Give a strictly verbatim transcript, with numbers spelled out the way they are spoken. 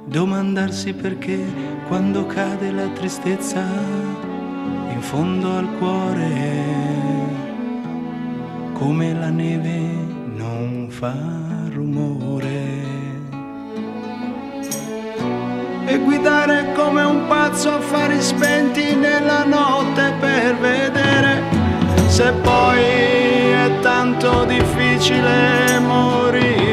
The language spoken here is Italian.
domandarsi perché quando cade la tristezza in fondo al cuore, come la neve non fa rumore. E guidare come un pazzo a fari spenti nella notte per vedere se poi è tanto difficile morire.